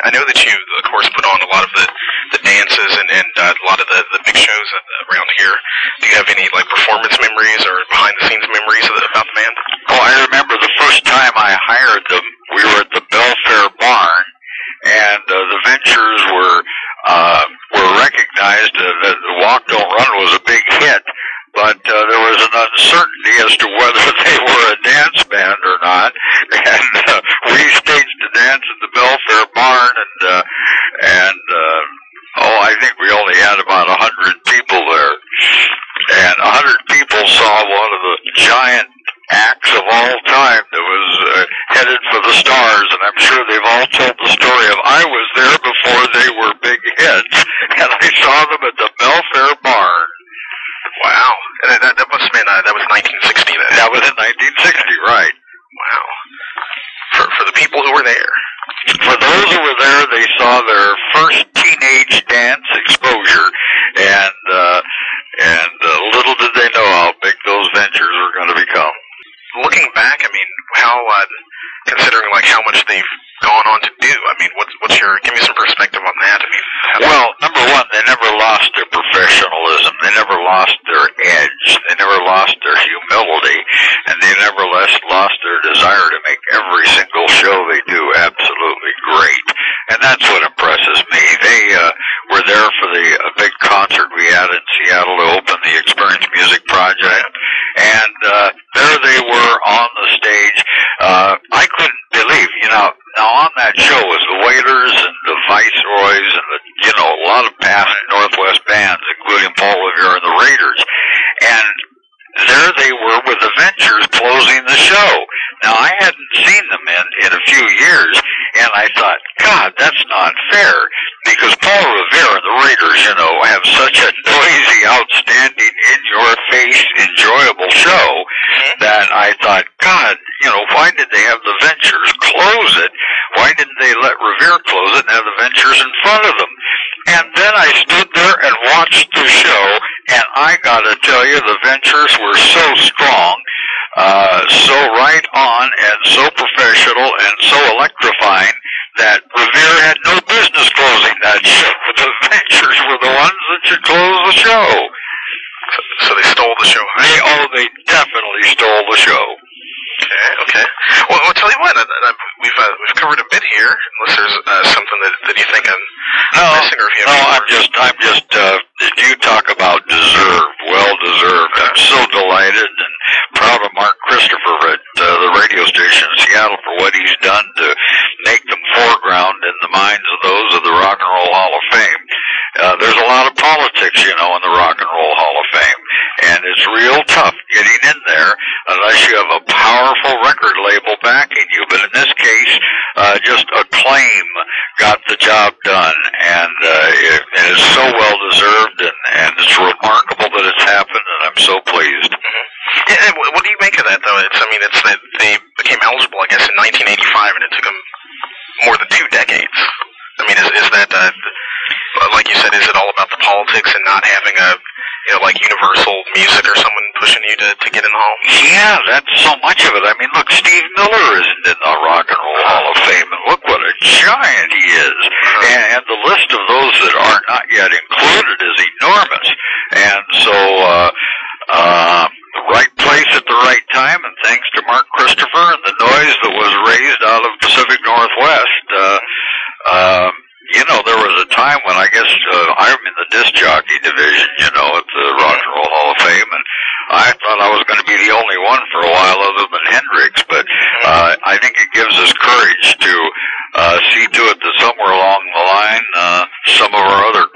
I know that you, of course, put on a lot of the dances and a lot of the big shows around here. Do you have any like performance memories or behind the scenes memories about the band? Oh, I remember the first time I hired them. We were at the Belfair Barn, and the Ventures were recognized. That the Walk Don't Run was a big hit, but there was an uncertainty as to whether they were a dance band or not. And we staged a dance at the Belfair Barn, and I think we only had about 100 people there. And 100 people saw one of the giant acts of all time that was headed for the stars, and I'm sure they've all told the story of I was there before they were big hits, and I saw them at the Belfair Barn. Wow. And that must have been, that was 1960 then. That was in 1960, right. Wow. For the people who were there. For those who were there, they saw their first teenage dance exposure, and little did they know how big those Ventures were going to become. Looking back, I mean, how, considering like how much they've gone on to do, I mean, what's your, give me some perspective on that. I mean, well, number one, they never lost their professionalism. They never lost their edge. They never lost their humility, and they never lost their desire to make every single show they do absolutely great. And that's what impresses me. They were there for the big concert we had in Seattle to open the Experience Music Project, and there they were on the stage. I couldn't believe, now on that show was the Wailers and the Viceroys and a lot of past Northwest bands, including Paul Revere and the Raiders. And there they were with the Ventures closing the show. Now, I hadn't seen them in a few years, and I thought, God, that's not fair, because Paul Revere and the Raiders, have such a noisy, outstanding, in-your-face, enjoyable show that I thought, God, why did they have the Ventures close it? Why didn't they let Revere close it and have the Ventures in front of them? And then I stood there and watched the show, and I gotta tell you, the Ventures were so strong, so right on, and so professional, and so electrifying, that Revere had no business closing that show. The Ventures were the ones that should close the show. So they stole the show. They definitely stole the show. Okay. Well, I'll tell you what, we've covered a bit here, unless there's something that you think I'm missing, or if you have I'm just, you talk about deserved, well-deserved. I'm so delighted and proud of Mark Christopher at the radio station in Seattle for what he's done to make them foreground in the minds of those of the Rock and Roll Hall of Fame. There's a lot of politics, in the Rock and Roll Hall of Fame, and it's real tough getting in there unless you have a powerful record label backing you. But in this case, just Acclaim got the job done, and it is so well deserved, and it's remarkable that it's happened, and I'm so pleased. Mm-hmm. Yeah, what do you make of that, though? It's that they became eligible, I guess, in 1985, and it took them more than 2 decades. I mean, is that, like you said, is it all about the politics and not having like Universal Music or someone pushing you to get in the hall? Yeah, that's so much of it. I mean, look, Steve Miller isn't in the Rock and Roll Hall of Fame, and look what a giant he is. And the list of those that are not yet included is enormous. And so, the right place at the right time, and thanks to Mark Christopher and the noise that was raised out of Pacific Northwest, there was a time when I guess I'm in the disc jockey division, at the Rock and Roll Hall of Fame, and I thought I was going to be the only one for a while other than Hendrix, but I think it gives us courage to see to it that somewhere along the line, some of our other